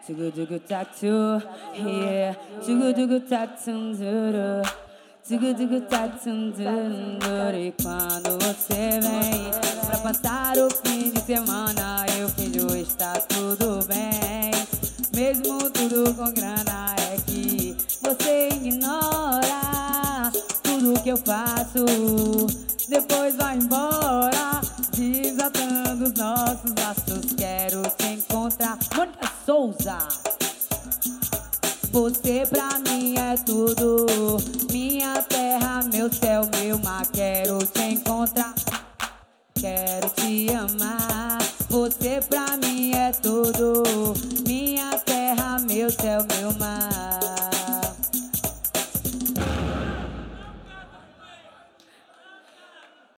Tugu tatu, yeah. Tugu tatum duro. Tugu tatum duro. E quando você vem pra passar o fim de semana, eu finjo estar tudo bem. Mesmo tudo com grana, é que você ignora tudo que eu faço. Depois vai embora, desatando os nossos laços. Quero te encontrar. Mônica Souza. Você pra mim é tudo, minha terra, meu céu, meu mar. Quero te encontrar, quero te amar. Você pra mim é tudo, minha terra, meu céu, meu mar.